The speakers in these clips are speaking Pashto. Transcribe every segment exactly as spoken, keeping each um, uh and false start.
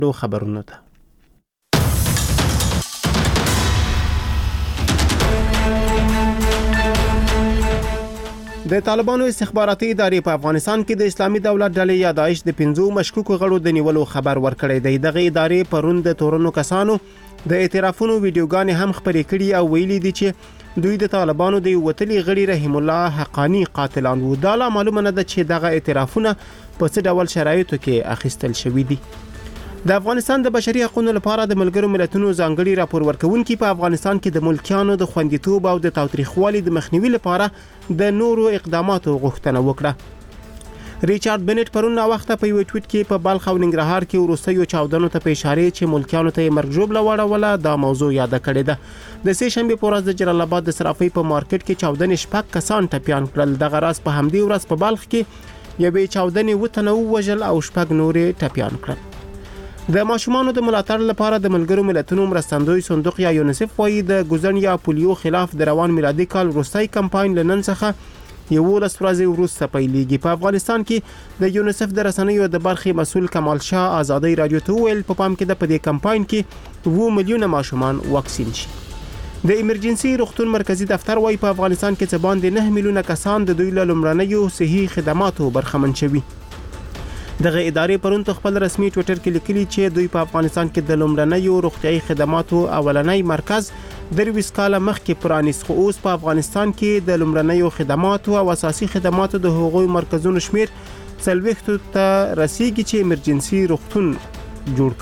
دو خبرونه ده. د طالبانو استخباراتي ادارې په افغانستان کې د اسلامي دولت ډلې یا داعش د پنځو مشکوکو غړو د نیولو خبر ورکړی دی. دغه ادارې پرون د تورنو کسانو د اعترافونو ویډیوګانې هم خپرې کړي او ویلي دي چې دوی د طالبانو د وتلي غړي رحیم الله حقانی قاتلان وو. دا لا معلومه نه ده چې دغه اعترافونه په څه ډول شرایطو کې اخیستل شوي دي. د افغانستان د بشري حقوقو لپاره د ملګرو ملتونو ځانګړي راپور ورکونکي په افغانستان کې د ملکیانو د خوندیتوب او د تاوتریخوالي د مخنیوي لپاره د نورو اقداماتو غوښتنه وکړه. ریچارډ بنټ پرون وخت په یو ټویټ کې په بلخ او ننګرهار کې وروستیو چاودنو ته په اشاره چې ملکیانو ته مرګ ژوبله وړوله دا موضوع یاد کړې ده. د سه شنبه په ورځ د جلال آباد د صرافۍ په مارکیټ کې چاودنې شپږ کسان ټپيان کړل. دغه راز په همدې ورځ په بلخ کې یوې چاودنې وتنه ووژل او شپږ نورې ټپيان کړل. د ماشومانو د ملاتړ لپاره د ملګرو ملتونو مرستندوی صندوق یا یونیسف وايي د ګوزن یا پولیو خلاف د روان میلادي کال وروستي کمپاین لنن څخه یولس ورځې وروسته پیلېږي. په افغانستان کې د یونیسف د رسنیو د برخې مسؤل کمال شاه آزادۍ رادیو ته ویل په پام کې د پدې کمپاین کې وو میلیونه ماشومان واکسین شي. د ایمرجنسي روغتون مرکزی دفتر وايي په افغانستان کې څه باندې نه میلیونه کسان د دوی له لومړنیو صحي خدماتو برخمن شوي. دغه ادارې پرون خپل رسمي ټوئیټر کې لیکلي چې دوی په افغانستان کې د لومړنیو روغتيایي خدماتو اولنۍ مرکز درویس کاله مخکې پرانیست، خو اوس په افغانستان کې د لومړنیو خدماتو او اساسي خدماتو د هغوی مرکزونو شمیر څلوېښتو ته رسیدي چې ایمرجنسي روغتون جوړ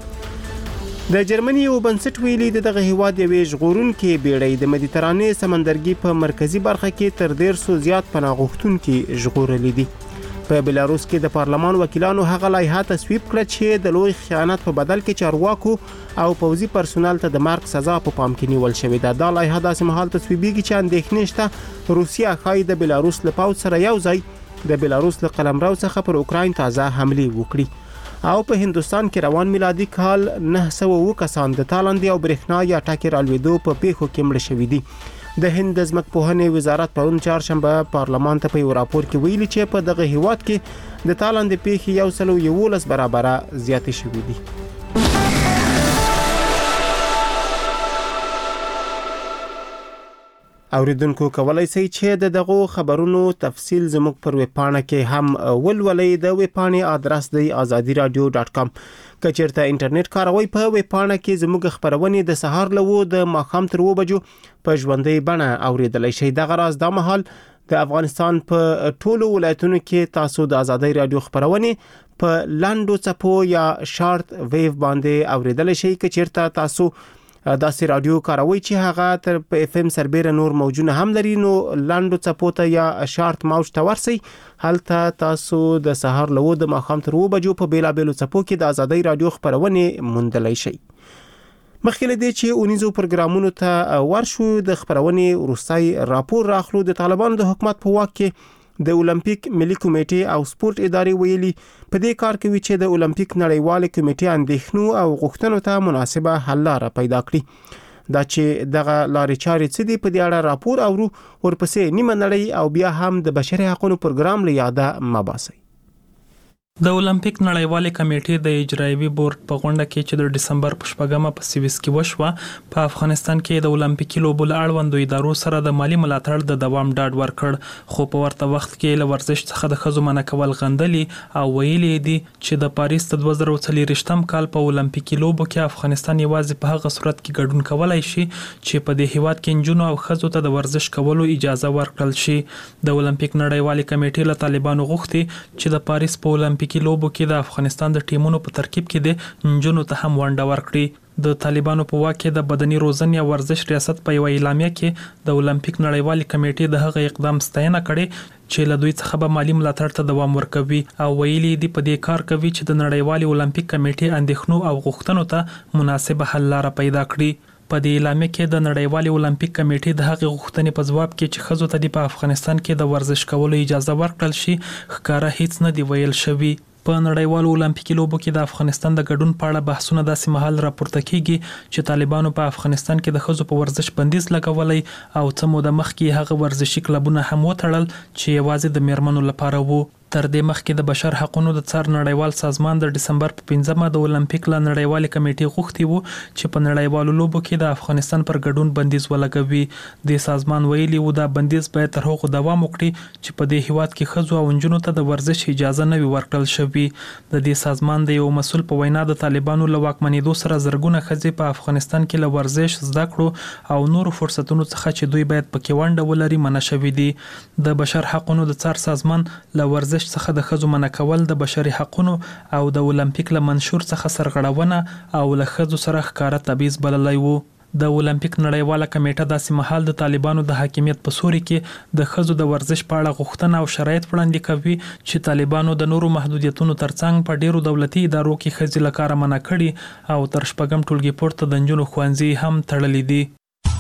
کړي. د جرمني یو بنسټ ویلي دغه هیواد یوې ژغورونکې بیړۍ د مدیترانې سمندرګي په مرکزی برخه کې تر ډیر سو زیات پناه غوښتونکي ژغورلي دي. په بلاروس کې د پارلمان وکیلانو هغه لایحه تصویب کړه چې د لوی خیانت په بدل کې چارواکو او پوځي پرسونل ته د مرګ سزا په پام کې نیول شوې ده. دا لایحه داسې مهال تصویبېږي چې اندېښنې شته روسیه ښایي د بلاروس له پوځ سره یو ځای د بلاروس له قلمرو څخه پر اوکراین تازه حمله وکړي. او په هندستان کې روان میلادي کال نه سوه اووه کسان د تالندې او برېښنا یا ټاکې رالوېدو په پیښو کې مړه شوي دي. د هند د ځمکپوهنې وزارت پرون چهارشنبه پارلمان ته په یو راپور کې ویلي چې په دغه هیواد کې د تالندې پیښې یو سل یولس برابره زیاتې شوې دي. اوریدونکو کولای شي چې د دغه خبرونو تفصیل زموږ پر ویب پاڼه کې هم ولولئ. د ویب پاڼې آدرس دی آزادی رادیو ډاټ کام. کچېرته انټرنیټ کاروي په ویب پاڼه کې زموږ خبرونه د سهار لوو د ماښام تر اووه بجو په ژوندۍ بڼه اوریدلای شئ. دغه راز د مهال د افغانستان په ټولو ولایتونو کې تاسو د آزادۍ رادیو خبرونه په لاندو چپو یا شارټ ویو باندې اوریدلای شئ. کچېرته تاسو داسې رادیو کاروي چې هغه تر په اف ام سربېره نور موجونه هم لري، نو لاندو چپو ته یا شارټ موج ته ورسئ. هلته تاسو د سهار لوو د ماښام تر اووه بجو په بیلابیلو چپو کې د آزادۍ رادیو خبرونه موندلای شئ. مخکې له دې چې اونیزو پروګرامونو ته ورشو د خبرونه وروستي راپور راخلو. د طالبانو د حکومت په واک کې د اولمپیک ملي کمیټې او سپورت ادارې ویلي په دې کار کوي چې د اولمپیک نړیوال کمیټې اندېښنو او غوښتنو ته مناسبه حل لاره پیدا کړي. دا چې دغه لارې چارې څه دي په دې اړه راپور او ورپسې نیمه نړۍ او بیا هم د بشري حقوقو پروګرام له یاده مباسي. د اولمپیک نړیوالې کمیټې د اجرایوي بورډ په غونډه کې چې د دسمبر په شپږمه په سویس کې وشوه په افغانستان کې د اولمپیکي لوبو له اړوندو ادارو سره د مالی ملاتړ د دوام ډاډ ورکړ، خو په ورته وخت کې له ورزش څخه د ښځو منع کول غندلي او ویلي دي چې د پاریس د دوه زره څلوېښتم کال په اولمپیکي لوبو کې افغانستان یوازې په هغه صورت کې ګډون کولای شي چې په دې هیواد کې نجونو او ښځو ته د ورزش کولو اجازه ورکړل شي. د اولمپیک نړیوالې کمیټې له طالبانو غوښتي چې د پاریس په اولمپیکي لوبو کې د افغانستان د ټیمونو په ترکیب کې د نجونو ته هم ونډه ورکړي. د طالبانو په واک کې د بدني روزنې او ورزش ریاست په یو اعلامیه کې د اولمپیک نړیوالې کمیټې د هغه اقدام ستاینه کړې چې له دوی څخه به مالی ملاتړ ته دوام ورکوي او ویلي دي په دې کار کوي چې د نړیوالې اولمپیک کمیټې اندېښنو او غوښتنو ته مناسبه حل لاره پیدا کړي. په دې اعلامیه کې د نړیوالې اولمپیک کمیټې د هغې غوښتنې په ځواب کې چې ښځو ته په افغانستان کې د ورزش کولو اجازه ورکړل شي ښکاره هیڅ نه دی ویل شوي. په نړیوالو اولمپیکي لوبو کې د افغانستان د ګډون په اړه بحثونه داسې مهال راپورته کیږي چې طالبانو په افغانستان کې د ښځو په ورزش بندیز لګولی او څه موده مخکې هغه ورزشي کلبونه هم وتړل چې یوازې د میرمنو لپاره وو. تر دې مخکې د بشر حقوقو د څار نړیوال سازمان د دسمبر په پنځمه د اولمپیک لا نړیوال کمیټې غوښتي وو چې په نړیوالو لوبو کې د افغانستان پر ګډون بندیز ولګوي. د سازمان ویلي و دا بندیز باید تر هغو دوام وکړي چې په دې هیواد کې ښځو او نجونو ته د ورزش اجازه نه وي ورکړل شوې. د دې سازمان د یو مسؤل په وینا د طالبانو له واکمنېدو سره زرګونه ښځې په افغانستان کې له ورزش زده کړو او نورو فرصتونو څخه چې دوی باید پکې ونډه ولري منع شوي دي. د بشر حقوقو د څار سازمان له ورزش څخه د ښځو منع کول د بشري حقوقو او د اولمپیک له منشور څخه سرغړونه او له ښځو سره ښکاره تبعیض بللی وو. د اولمپیک نړیواله کمیټه داسې مهال د طالبانو د حاکمیت په سوري کې د ښځو د ورزش په اړه غوښتنه او شرایط وړاندې کوي چې طالبانو د نورو محدودیتونو ترڅنګ په ډیرو دولتي ادارو کې ښځې له کاره منع کړي او تر شپږم ټولګي پورته د نجونو ښوونځي هم تړلي دي.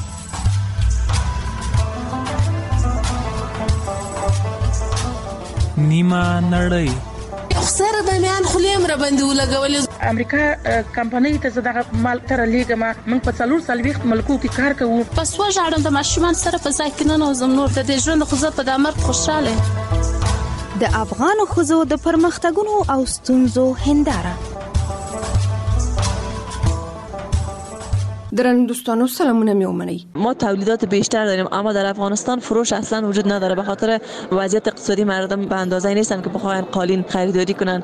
نیمه نړۍ سره د میان خلیم را باندې ولګولې. امریکا کمپنۍ ته زداغه مال تر لیګه ما من په څلور سالويخت ملکو کې کار کوم. پس وژاړم د ماشومان سره په ځای کې نه نوزم نور د دې ژوند خو زه په د امر خوشاله. د افغان ښځو د پرمختګونو او ستونزو هنداره. درنو دوستانو سلامونه می ومنئ. ما تولیدات بیشتر داریم اما در افغانستان فروش اصلا وجود نداره به خاطر وضعیت اقتصادی مردم به اندازه نیستن که بخواین قالین خریداری کنن.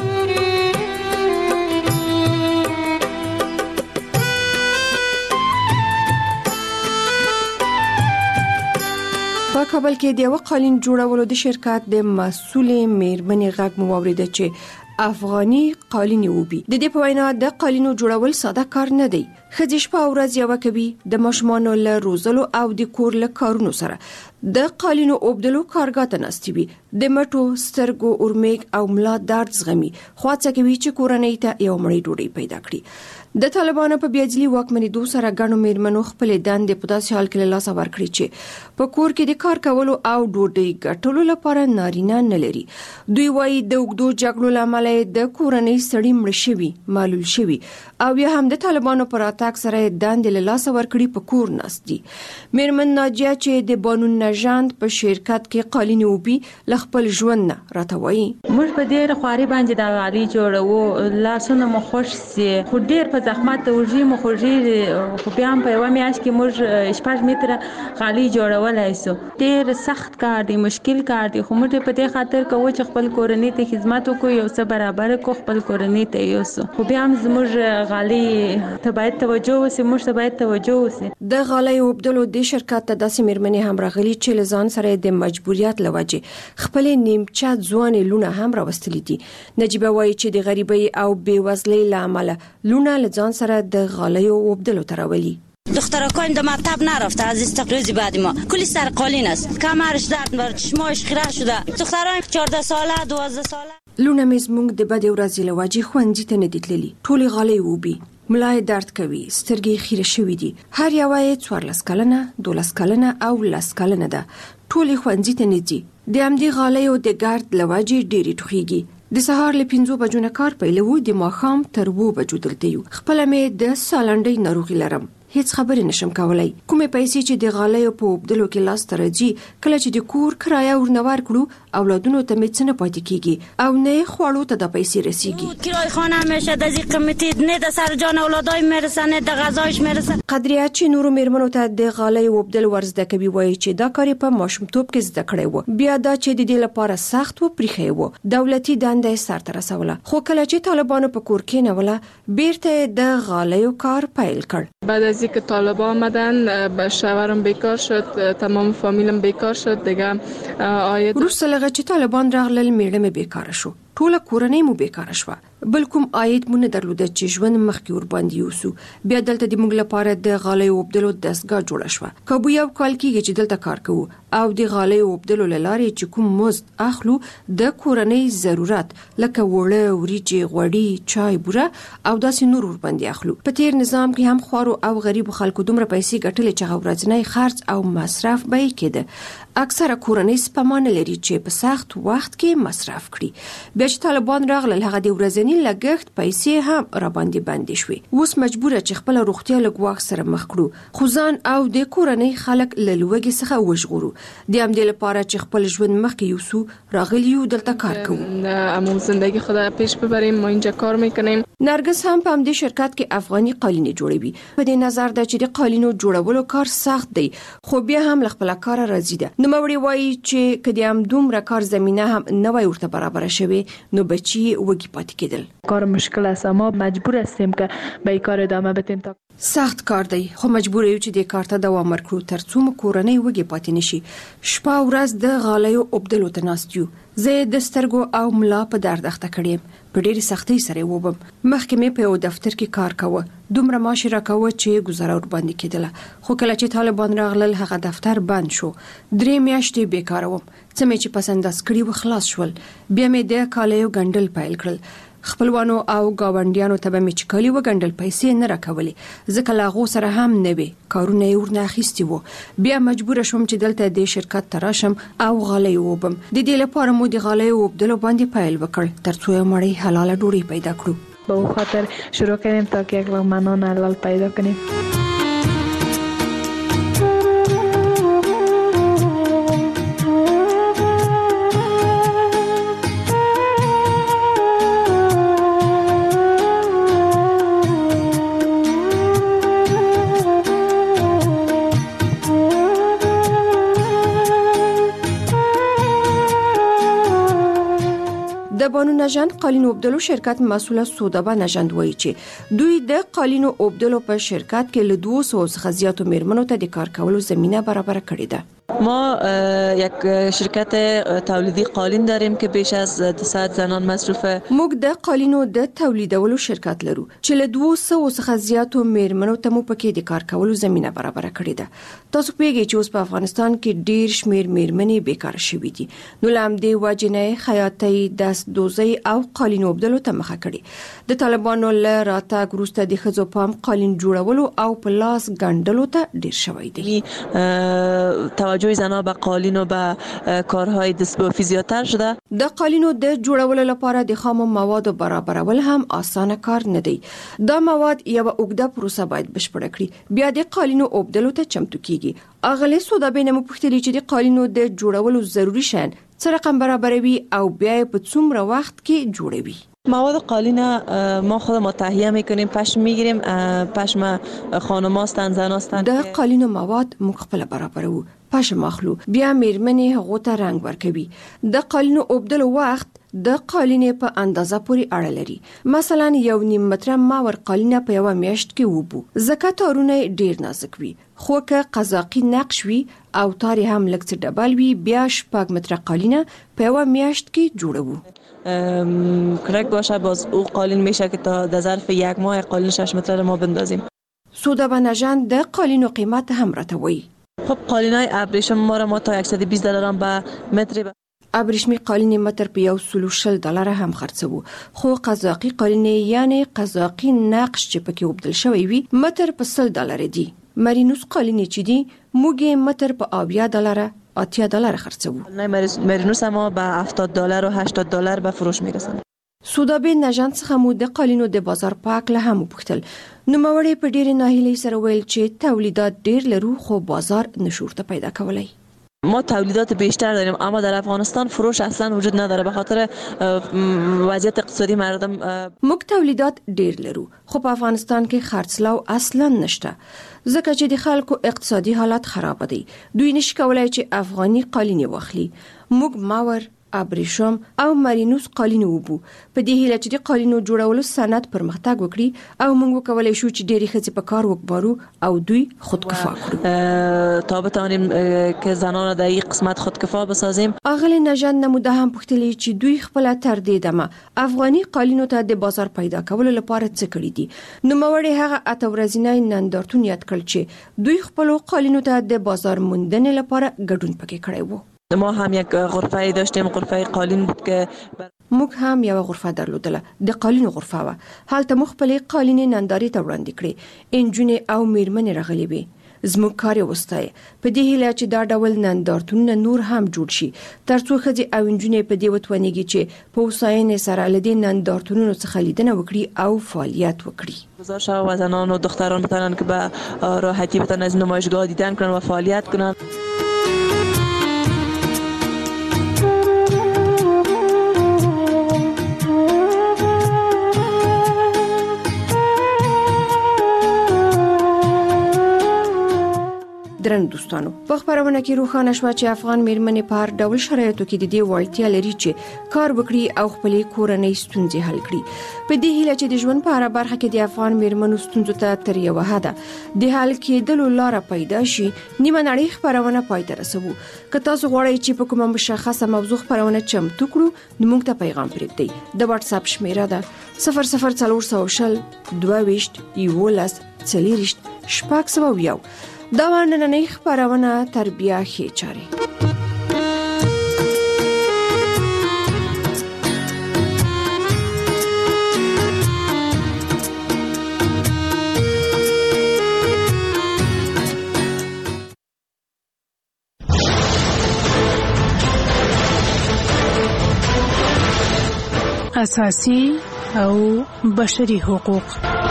په کابل کې د یو قالین جوړولو د شرکت د مسؤل میرمنې غږ مو واورېد چې افغاني قالین وبي. د دې په وینا د قالینو جوړول ساده کار نه دی. ښځې شپه او ورځ یو کوي د ماشومانو له روزلو او د کور له کارونو سره د قالینو اوبدلو کارګاه ته ناستې وي. د مټو سترګو اورمیږ او ملا درد زغمي خو هڅه کوي چې کورنۍ ته یو مړۍ ډوډۍ پیدا کړي. د طالبانو په بیاجلي واکمنېدو سره ګڼو میرمنو خپلې دندې په داسې حال کې له لاسه ورکړي چې په کور کې د کار کولو او ډوډۍ ګټلو لپاره نارینه نه لري. دوی وایي د اوږدو جګړو له امله د کورنۍ سړي مړ شوي معلول شوي او یا هم د طالبانو پر راتګ سره دندې له لاسه ورکړي په کور ناست دي. میرمن ناجیه چې د بانو نژند په شرکت کې قالین وبي ل خپل ژوند نه راته وایي. موږ په ډېر خواري باندې د غالي جوړو لاسونه مو خوش سي خو ډېر په زحمت ورژي مو خوږي خو بیا هم په یو میاشت کې موږ شپږ متره غالي جوړولای سو. ډېر سخت کار دی مشکل کار دی خو موږ په دې خاطر کوو چې خپل کورنۍ ته خدمت وکړو یو څه برابر کو خپل کورنۍ ته یوسو خو بیا هم زموږ غالي ته باید توجه وسی موږ ته باید توجه وسی. د غالي وبدلو د شرکت ته داسې میرمنې هم راغلي چې لزان سره د مجبوریت لوجه خپل نیمچه ځوان لونه هم راوستلې دي. نجيبه وایي چې د غریبۍ او بیوزلۍ لامل لونه لزان سره د غالي وبدلو تراولي. دخترکان در مکتب نرفته از استقراض بعد ما کلی سر قالین است کمرش درد بر چشماش خیره شده دختران چهارده ساله دوازده ساله. لونه مزمونږ د بد ورځې لوجه خوندې ته نه دتللی ټول غالي وبي ملای درد کوي سترګې خیره شوې دي هر یو یې څوارلس کلنه دولس کلنه او لس کلنه ده ټول خوندې ته نه دي د امدي غالي او د ګرد لوجه ډېری ټوخيږي. د سهار له پنځو بجو نه کار پیلوو د ماښام تر اوو بجو دلته یو. خپل مې د سالنډۍ ناروغي لرم هیڅ خبرې نشم کولای. کومې پیسې چې د غالۍ په وبدلو کې لاس ته راځي کله چې د کور کرایه ورنور کړو اولادونو ته مې څه نه پاتې کیږي او نه خوړو ته د پیسې رسیږي. کرایه خانه میشه د زی قیمتي نه د سر جان اولادای میرسه نه د غذایش میرسه. قدریه چې نورو میرمنو ته د غالۍ وبدل ورزده کوي وایي چې دا کار په ماشومتوب کې زده کړی و بیا دا چې د دې لپاره سخت و پریخي و دولتي دنده سر ته رسوله خو کله چې طالبانو په کور کې نه ولا بیرته د غالیو کار پیل کړ. بعد از اینکه طالبان آمدن شوهرم بیکار شد تمام فامیلم بیکار شد دیگه آید روس لغه چې طالبان راغلل میړه مې بیکار شو ټول کورنۍ مو بیکار شو بل کوم عاید مونږ درلوده چې ژوند مخکې ور باندې یوسو بیا دلته د موږ لپاره د غالۍ وبدلو دستګاه جوړه شوه. کابو یو کال کېږي چې دلته کار کوو او د غالۍ وبدلو لارې چې کوم مزد اخلو د کورنۍ ضرورت لکه وړه وریجې غوړي چای بوره او داسې نور ور باندې اخلو. په تیر نظام کې هم خوارو او غریب خلکو دومره پیسې ګټلې چې ورځنی خرج او مصرف به یې کېده. اکثره کورنۍ سپمانه لري چې په سخت وخت کې مصرف کړي. بیا کله چې طالبان راغلل هغه د ورځنی لګښت پیسې هم را باندې باندې شوې. اوس مجبور چې خپل روغتیا له ګواښ سره مخ کړو. خو ځان او د کورنۍ خلک له لوږې څخه وژغورو. د همدې لپاره چې خپل ژوند مخکې یوسو راغلیو دلته کار کوو. اما زندگی خود پیش ببریم. ما اینجا کار میکنیم. نرگس هم په همدې شرکت کې افغاني قالین جوړوي. په دې نظر ده چې د قالینو جوړولو کار سخت دی خو بیا هم له خپل کار راضي ده. نو موري وایي چې کدی هم دومره کار زمينه هم نه وای ورته برابر شوي نو بچي وږي پاتې کېدل. کار مشکل است اما مجبور هستیم که به این کار ادامه بدیم. تا سخت کار دی خو مجبور یو چې د کار ته دوام ورکړو ترڅو مو کورنۍ وږي پاتې نشي. شپه ورځ د غالیو وبدلو ته ناستیو. زه د سترګو او ملا په درد اخته کړم. په ډېری سختۍ سره ووبم. مخکې مې په یو دفتر کې کار کاوه. دومره معاش راکاوه چې گزاره ور باندې کېدله. خو کله چې طالبان راغلل هغه دفتر بند شو. درې میاشتې بیکاره وم. څه مې چې پسنداز کړی و خلاص شول. بیا مې د کالیو ګنډل پیل کړل. خپلوانو او گاونډیانو ته به مې چکالي و ګنډل پیسې نه راکولې. ځکه لا غو سره هم نه وي کارونه یې ورنه اخیستي وو. بیا مجبور شوم چې دلته د شرکت ته راشم او غالۍ ووبم. د دې لپاره مو د غالۍ وبدلو باندې پیل وکړ ترڅو یو مړی حلاله ډوډۍ پیدا کړو. به او خاطر شروع کردیم تا که یک وقت منان حلال پیدا کنیم. د بانو نژند قالین وبدلو شرکت مسئول سودابه نژند وایي چې دوی د قالینو وبدلو په شرکت کې له دوه سوه څخه زیاتو میرمنو ته د کار کولو زمینه برابر کړې ده. ما یک شرکت تولیدی قالین داریم که بیش از دویست زنان مصروفه. موږ د قالینو د تولیدولو شرکت لرو چې له دوه سوه څخه زیاتو میرمنو ته مو پکې د کار کولو زمینه برابر کړې ده. تاسو پیږئ چې اوس په افغانستان کې ډیر شمیر میرمنې بیکاره شوې دي. نو لامدې وجنه خیاطۍ دست دوزۍ او قالین وبدلو ته مخه کړي. د طالبانو له راتګ وروسته د ښځو پام قالین جوړولو او په لاس ګنډلو ته ډیر شوی دی. توجه زنان به قالین و به کارهای دستبافی زیاتر شده. د قالینو د جوړولو لپاره د خام موادو برابرول هم اسانه کار نه دی. دا مواد یو اوږده پروسه باید بشپړه کړي. بیا د قالینو وبدلو ته چمتو کیږي. اغلی سودابه نمو پوښتنه چې د قالینو د جوړولو ضروری شین څه رقم برابروي او بیا په څومره وخت کې جوړوي. مواد قالین ما خودمون تهیه میکنیم، پشم میگیریم، پشم خانم هستند، زن هستند. د قالین مواد موږ خپل برابرو، پشم اخلو، بیا میرمنې هغه ته رنگ ورکوي. د قالین وبدلو وخت د قالین په اندازه پورې اړه لري. مثلا یو نیم متر ماور قالین په یو میاشت کې وبو. زکه تارونه ډیر نازک وي، خو که قزاقي نقش وي او تاری هم لکه ډبل وي، بیا شپږ متر قالین په یو میاشت کې جوړوو. کرک باشه باز او قالین میشه که تا در ظرف یک ماه قالین شش متر ما بندازیم. سودابه نژند د قالینو قیمت هم راته وایي. خب قالینای ابریشم ما را ما تا صد و بیست دلار به متر ب... ابریشمی قالین متر په یو سل و شل دلار هم خرڅو. خو قزاقي قالین یعنی قزاقي نقش چې پکې وبدل شوی وي متر په سل دلار دی. مرینوس قالین چې دی موږ متر په اویا دلار اتیا دلار خرڅو. نه مرینوس ما به هفتاد دلار و هشتاد دلار به فروش میرسن. سودابه نژند څخه مو د قالینو د بازار پاک له هم وپوښتل. نو موري په ډېر ناهیلي سره ویل چې تولیدات ډېر لرو خو بازار نشورته پیدا کولای. ما تولیدات بیشتر داریم اما در افغانستان فروش اصلا وجود نداره به خاطر وضعیت اقتصادی مردم. موږ تولیدات ډېر لرو خو په افغانستان کې خرڅلاو اصلا نشته ځکه چې د خلکو اقتصادي حالت خراب دی. دوی نشي کولای چې افغاني قالین واخلي. موږ ماور ابریشم او مرینوس قالین وبو. په دې هیله چې د قالینو جوړولو صنعت پرمختګ وکړي او موږ وکولای شو چې ډېری ښځې په کار وګمارو او دوی خودکفا کړو تا بتوانیم که زنان د این قسمت خودکفا بسازیم. اغلی نژند نموده هم پوښتلي چې دوی خپل تر دې دمه افغاني قالینو ته د بازار پیدا کولو لپاره څه کړی دي. نو موري هغه اته ورځنی نندارتون یاد کړ چې دوی خپل قالینو ته د بازار موندنې لپاره ګډون پکې کړی وو. ما هم یک غرفه داشتیم، غرفه قالین بود که موږ هم یو غرفه درلودله د قالینو غرفه و. هلته مخ خپل قالین ننداري ته وړاندې کړې. انجونې او میرمنې راغلي وي. زموږ کار وستای په دې هیله چې دا ډول نندارتونونه نور هم جوړ شي ترڅو ښځې او نجونې په دې وتونیږي چې په وساینې سره لدې نندارتونونو څخه لیدنه وکړي او فعالیت وکړي. گزارش و زنان و دختران بتونن که به راحتی بتونن از نمایشگاه دیدن کنن و فعالیت کنن. درن دوستانو په خبرونه کې روښانه شو چې افغان میرمنې په هر ډول شرایطو کې د دې وړتیا لري چې کار وکړي او خپل کورنۍ ستونزې حل کړي. په دې هیله چې د ژوند په هر برخه کې د افغان میرمنو ستونزو ته تر یوه حده د حل کېدلو لاره پیدا شي. نیمه نړۍ خبرونه پای ته رسوو. که تاسو غواړئ چې په کومه مشخصه موضوع خبرونه چمتو کړو نو موږ ته پیغام پرېږدئ. د واتس اپ شمیره ده صفر صفر څلور سوه شل دوه ویشت یولس څلېرویشت شپږ سوه یو. دا نننۍ خبرونه تربیه ښې چارې. اساسي او بشري حقوق.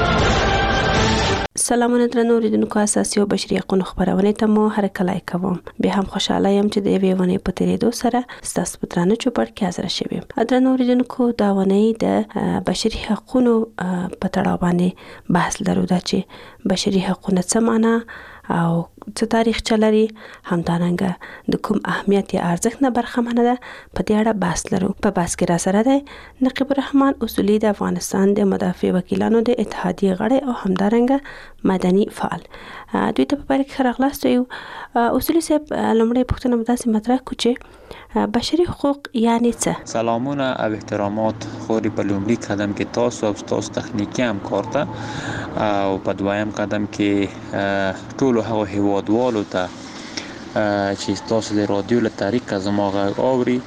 سلامونه درنو اوریدونکو، اساسي او بشري حقوقو خبرونه ته مو هرکلی کوم. به هم خوشاله یم چې د یوې ونې په تیریدو سره ستاسو په درانه چوپړ کې حاضر شوم. درنو اوریدونکو، دا ونې د بشري حقوقو په تړاو باندې بحث لرو، دا چې بشري حقوقونه څه معنا او څه تاریخ چلري، همدارنګه د کوم اهمیت یا ارزښت نه برخمنه ده، په دې اړه بحث لرو. په بحث کې را سره دی نقیب الرحمن اصولي د افغانستان د مدافع وکیلانو د اتحادیې غړی او همدارنګه مدني فعال. دوی ته په پاره کې راغلاست یو اصولي صاحب، لومړی پوښتنه مو داسې مطرح کړو چې بشري حقوق یعنی څه؟ سلامونه او احترامات خوري په لومړي قدم کې تاسو او تاسو تخنیکی همکار ته، او په دویم قدم کې ټولو هغو هیوادوالو ته چې تاسو د رادیو له طریقه زما غږ اوري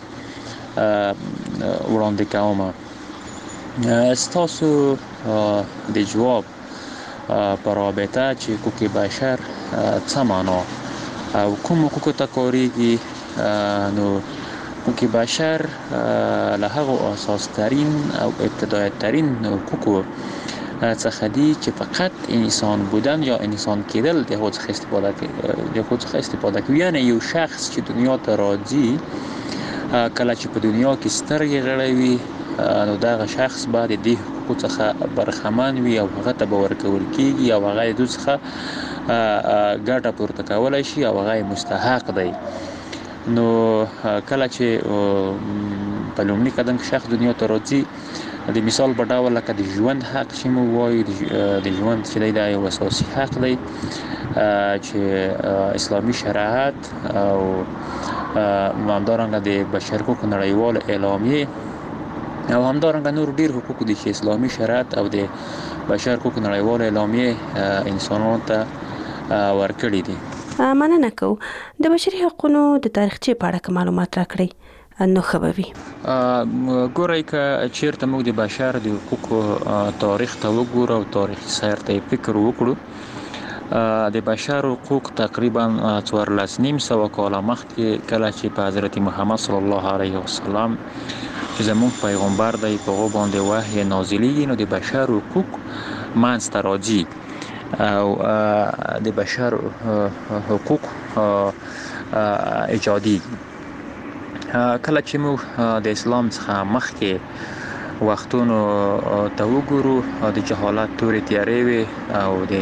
وړاندې کوم. تاسو د جواب په رابطه چې حقوق بشر څه معنا او کوم حقوقو ته کاریږي، نو حقوق بشر له هغو اساس ترین او ابتدایی ترین حقوقو څخه دي چې فقط انسان بودن یا انسان کېدل د هغو څخه استفاده کوي د هغو څخه استفاده کوي یعنی یو شخص چې دنیا ته راځي، کله چې په دنیا کې سترګې غړوي، نو دغه شخص باید د حقوقو څخه برخمن وي او هغه ته به ورکول کېږي او هغه د دوی څخه ګټه پورته کولی شي او هغه مستحق دی. نو کله چې په لومړي قدم کې شخص دنیا ته راځي، د مثال په ډول لکه د ژوند حق چې مو وایو، د ژوند چې دی دا یو اساسي حق دی چې اسلامي شریعت او همدارنګه د بشر حقوقو نړیواله اعلامیه او همدارنګه نور ډیر حقوق دي چې اسلامي شریعت او د بشر حقوقو نړیواله اعلامیه انسانانو ته ورکړي دي. مننه کوم. د بشري حقوقو د تاریخچې په اړه معلومات راکړئ نو خبروي. ګورئ که چیرته موږ د بشر د حقوقو تاریخ ته وګورو او تاریخي سیر ته فکر وکړو، د بشر حقوق تقریبا څوارلس نیم سوه کاله مخکې کله چې په حضرت محمد صلی الله علیه وسلم چې زموږ پیغمبر دی په هغو باندې وحی نازلیږي، نو د بشر حقوق منځته راځي او د بشر حقوق ایجادیږي. کله چې موږ د اسلام څخه مخکې وختونو ته وګورو، د جهالت تورې تیارې وې او د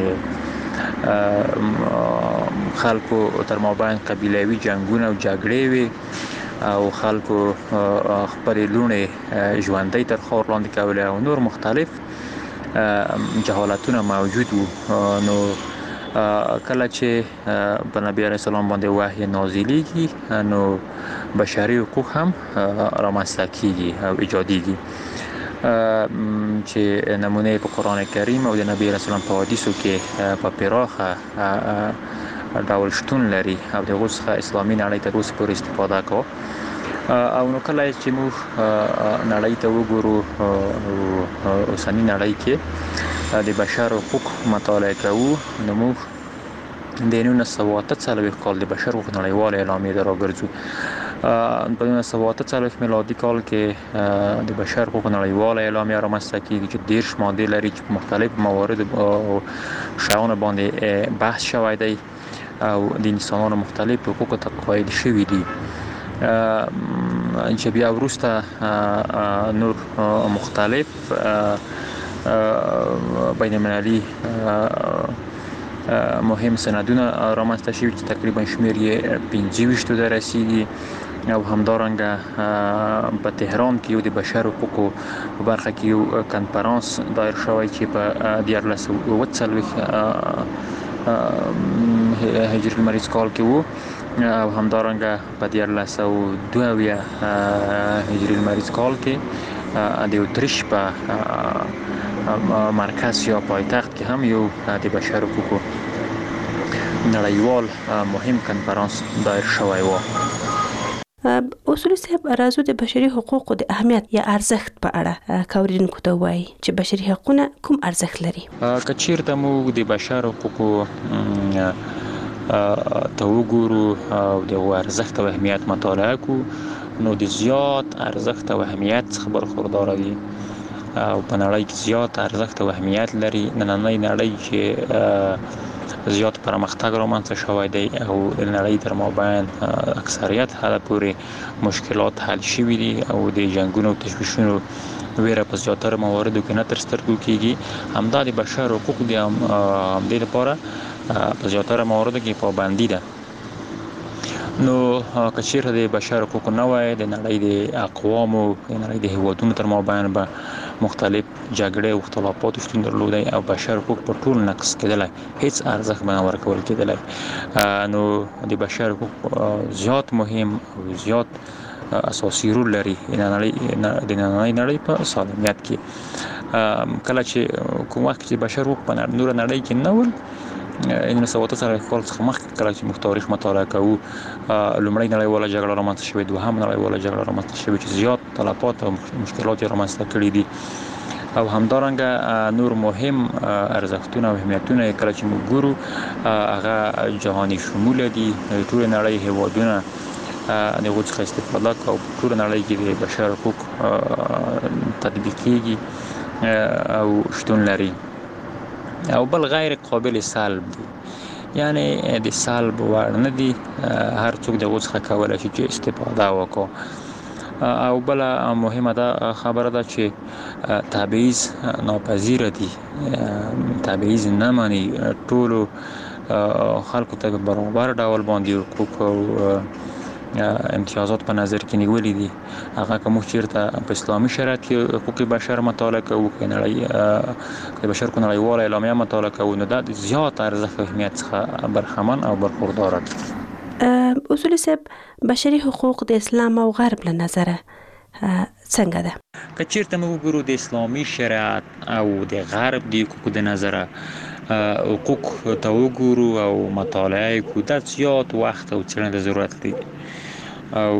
خلکو تر مابین قبیلوي جنګونه او جګړې وې او خلکو خپلې لوڼې ژوندۍ تر خاور لاندې کولې او نور مختلف جهالتونه موجود وو. نو کله چې په نبی علیه السلام باندې وحی نازلیږي، نو بشري حقوق هم رامنځته کیږي او ایجادیږي چې نمونه په قرآن کریم او د نبی علیه السلام په حدیثو کې په پراخه ډول شتون لري او د هغو څخه اسلامي نړۍ تر اوسه پورې استفاده کوو. او نو کله چې موږ نړۍ ته وګورو، اوسنۍ نړۍ کې د بشر حقوق مطالعه کوو، نو موږ د نولس سوه اته څلوېښت کال د بشر حقوقو نړیوالې اعلامیې ته راګرځو. په نولس سوه اته څلوېښت میلادي کال کې د بشر حقوقو نړیواله اعلامیه رامنځته کېږي چې دېرش مادې لري چې په مختلفو موارد او شیانو باندې بحث شوی دی او د انسانانو مختلف حقوقو ته قایل شوي دي. چې بیا وروسته نور مختلف بین المللي مهم سندونه رامنځته شوي چې تقریبا شمیر یې پنځه ویشتو ته رسیږي او همدارنګه په تهران کې یو د بشر حقوقو په برخه کې یو کنفرانس دایر شوی چې په دیارلس اووه څلوېښت هجري لمریز کال کې وو او همدارنګه په دیارلس او دوه اویا هجري لمریز کال کې د اتریش په مرکز یا پایتخت کې هم یو د بشر حقوقو نړیوال مهم کنفرانس دایر شوی و. اصولي صاحب راځو د بشري حقوقو د اهمیت یا ارزښت په اړه کاورینکو ته وایي چې بشري حقوقونه کوم ارزښت لري. که چیرته موږ د بشر حقوقو ته وګورو او د ارزښت او اهمیت مطالعه کو نو د زیات ارزښت او اهمیت څخه برخوردار دي او په نړۍ کې زیات ارزښت او اهمیت لري. نننۍ نړۍ چې زیات پرمختګ رامنځته شوی دی او د نړۍ تر مابین اکثریت حد پورې مشکلات حل شوي دي او د جنګونو او تشویشونو ویره په زیاتره مواردو کې نه تر سترګو کېږي. همدا د بشر حقوقو د همدې لپاره په زیاتره مواردو کې پابندي ده. نو که چیرته د بشر حقوقو نه وای د نړۍ د اقوامو د نړۍ د هیوادونو تر مابین به مختلف جګړې او اختلافات شتون درلودای او بشر حقوق په ټول نقص کېدلای، هیڅ ارزښت به نه ورکول کېدلای. نو د بشر حقوق زیات مهم او زیات اساسي رول لري د نړۍ د نړۍ نړۍ په سالمیت کې. کله چې کوم وخت چې بشر حقوق په نور نړۍ کې نه ول نولس سوه اته څلوېښت کال څخه مخکې کله چې موږ تاریخ مطالعه کوو لومړۍ نړیواله جګړه رامنځته شوې، دوهم نړیواله جګړه رامنځته شوې چې زیات تلفات او مشکلات یې رامنځته کړي دي او همدارنګه نور مهم ارزښتونه او اهمیتونه کله چې موږ ګورو هغه جهاني شموله دي. ټول نړۍ هیوادونه د هغو څخه استفاده کوي او ټول نړۍ کې د بشر حقوق تطبیق کېږي او شتون لري او بل غیر قابل سلب دي، یعنی د سلب وړ نه دي، هر څوک د هغو څخه کولی شي چې استفاده وکړي. او بل مهمه ده خبره ده چې تبعیض ناپذیره دي، تبعیض نه مني، ټولو خلکو ته برابر ډول باندې حقوق او امتیازات په نظر کې نیولې دي. هغه کوم چیرته په اسلامي شریعت کې حقوق بشر مطالعه کوو کې نړۍ د بشر حقوقو نړیواله اعلامیه مطالعه کوو نو دا زیات ارزښت او اهمیت څخه برخمن او برخوردار دي. اصولي صاحب بشري حقوق د اسلام او غرب له نظره څنګه ده؟ که چیرته موږ وګورو د اسلامي شریعت او د غرب د حقوقو د نظره حقوق ته وګورو او مطالعه کوو، دا زیات وخت او څېړنې ته ضرورت لري او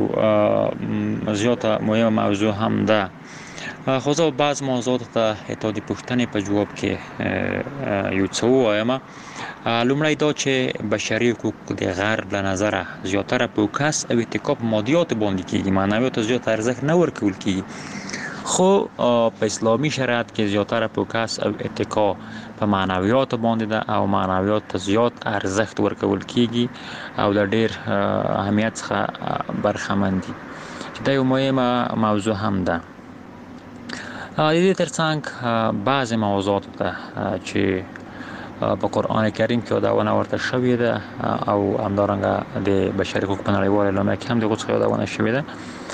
زیاته مهمه موضوع هم ده. خو زه بعض موضوعاتو ته حتی د پوښتنې په جواب کې یو څه ووایم. لومړی دا چې بشري حقوق د غرب له نظره زیاتره فوکس او اتکا په مادیاتو باندې کېږي، معنویاتو زیات ارزښت نه ورکول کېږي. خو په اسلامي شریعت کې زیاتره فوکس او اتکا په معنویاتو باندې ده او معنویات ته زیات ارزښت ورکول کېږي او د ډېر اهمیت څخه برخمن دي چې دا یو مهمه موضوع هم ده. د دې ترڅنګ بعضې موضوعاتو ته چې په قرآن کریم کې یادونه ورته شوې ده او همدارنګه د بشري حقوقو په نړیواله اعلامیه کې هم د هغو څخه یادونه شوې ده،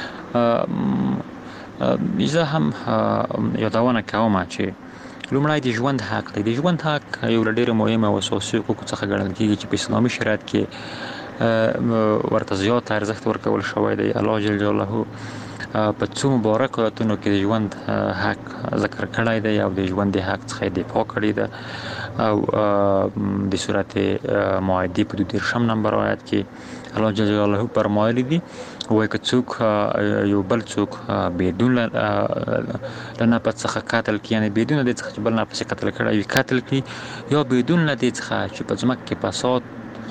زه هم یادونه کوم چې لومړی د ژوند حق دی. د ژوند حق یو له ډېرو مهمو او اساسي حقوقو څخه ګڼل کېږي چې په اسلامي شریعت کې ورته زیات ارزښت ورکول شوی دی. الله جل جلاله په څو مبارکو آیاتونو کې د ژوند حق ذکر کړی دی او د ژوند د حق څخه دفاع کړې ده او د سورت مائده په دوه دېرشم نمبر آیت کې الله جل جلاله فرمایلی دي وایي که څوک یو بل څوک بدون له نفس څخه قتل کړي، یعنې بدون د دې څخه چې بل نفس قتل کړی وي قتل کړي، یا بدون له دې څخه چې په ځمکه کې فساد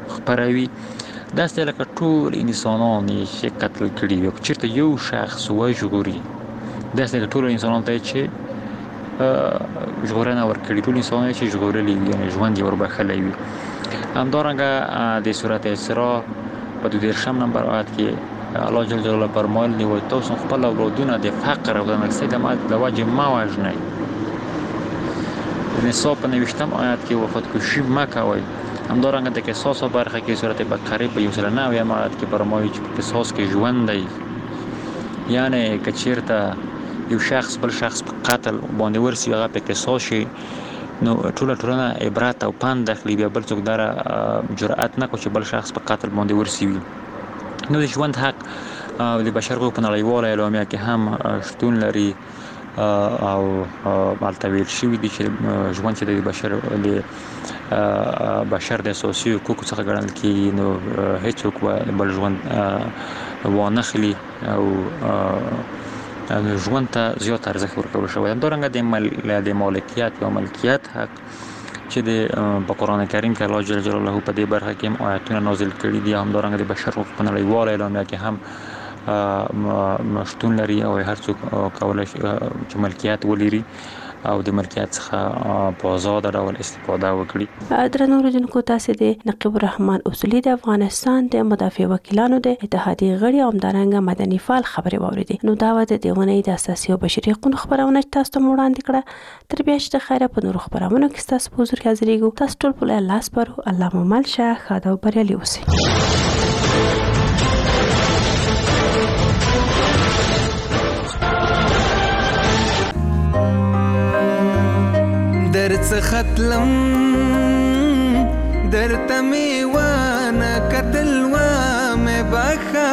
خپروي داسې لکه ټول انسانان چې قتل کړي وي. چېرته یو شخص وژغوري داسې لکه ټول انسانان ته چې ژغورنه ورکړي، ټول انسانان چې ژغورلي وي، یعنې ژوند یې وربښلی وي. همدارنګه د سورت اسراء په دوه دېرشم نمبر آیت کې الله جل جلاله فرمایلي وایي تاسو خپل اولادونه د فقر او د نرسۍ د وجې مه وژنئ. نساء په نویشتم آیت کې وفادکشي مه کوئ. همدارنګه د قصاص برخه کې سورت بقره په یو سل نه اویایم آیت کې فرمایي چې په قصاص کې ژوند دی، یعنې که چېرته یو شخص بل شخص په قتل باندې ورسي هغه په قصاص شي نو ټوله ټولنه عبرت او پند اخلي، بیا بل څوک دره جرأت نه کوي چې بل شخص په قتل باندې ورسي وي. نو د ژوند حق د بشر حقوقو په نړیواله اعلامیه کې هم شتون لري او هلته ویل شوي دي چې ژوند چې د بشر د بشر د اساسي حقوقو څخه ګڼل کېږي نو هېڅوک بل ژوند وانخلي او ژوند ته زیات ارزښت ورکول شوی. همدارنګه د مالکیت یا ملکیت حق چې د په قرآن کریم کې الله جل جلاله په دې برخه کې هم آیتونه نازل کړي دي. همدارنګه د بشر حقوقو په نړیواله اعلامیه کې هم شتون لري او هر څوک کولی شي چې ملکیت ولري او د ملکیت څخه په آزاده ډول استفاده وکړي. درنو اوریدونکو، تاسې د نقیب الرحمن اصولي د افغانستان د مدافع وکیلانو د اتحادیې غړي او همدارنګه مدني فعال خبرې واورېدې. نو دا وه د دې اونۍ د اساسي او بشري حقوقو خپرونه چې تاسو ته مو وړاندې کړه. تر بیا چې د خیره په نورو خپرونو کې ستاسو په حضور کې حاضرېږو. تاسو ټول په الله سپارو. الله مو مل شه، ښاد او بریالي اوسئ. درڅ ختلم درته مې وانه کتل وامې بخا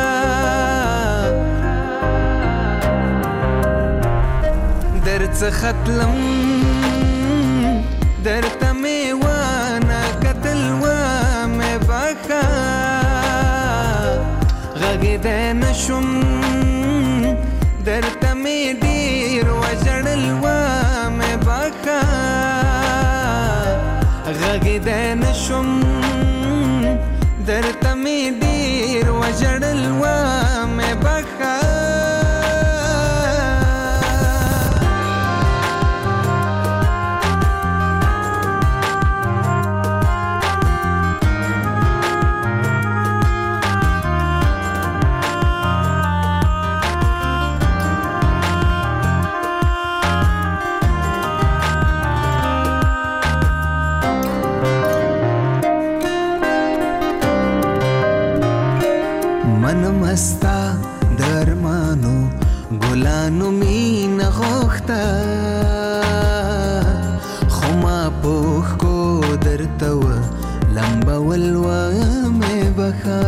درڅ ختلم درته مې وانه کتل وامې بخا غږېدی نشم درته مې ډېر وژړل وامې بخا غږېدی نشم درته مې ډېر وژړل وامې بخا مستا درمانو ګلانو مینه غوښته خو ما پوښ کو درته و لمبول وامې بخا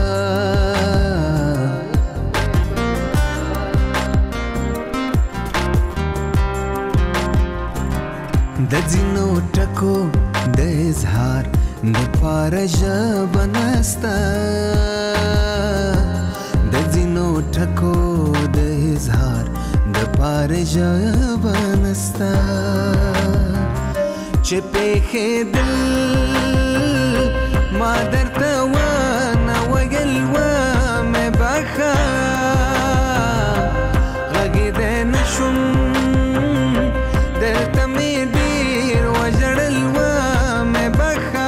د ځینو ټکو د اظهار د پاره ژبه نسته د ځینو ټکو د اظهار د پاره ژبه نسته چې پېښېدل ما درته ونه ویل وامې بخا غږېدی نشم درته مې ډېر وژړل وامې بخا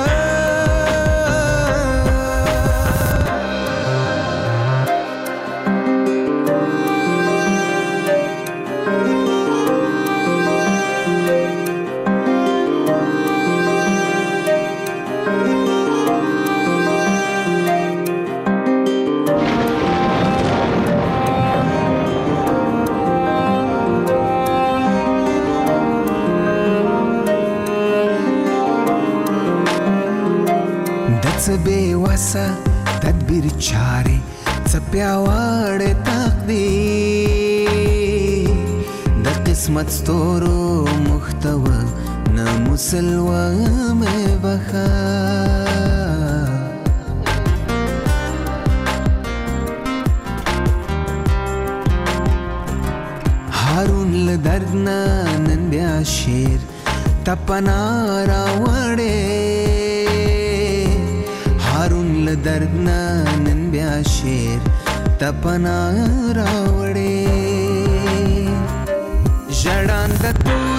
څه بې وسه تدبیر چارې څه پیاوړی تقدیر د قسمت ستورو محتوه نه مسلوامې بخا هارون له درد نه نن بیا شعر ته پناه راوړې درد نن بیا شیر تپنا راوړې ژړان د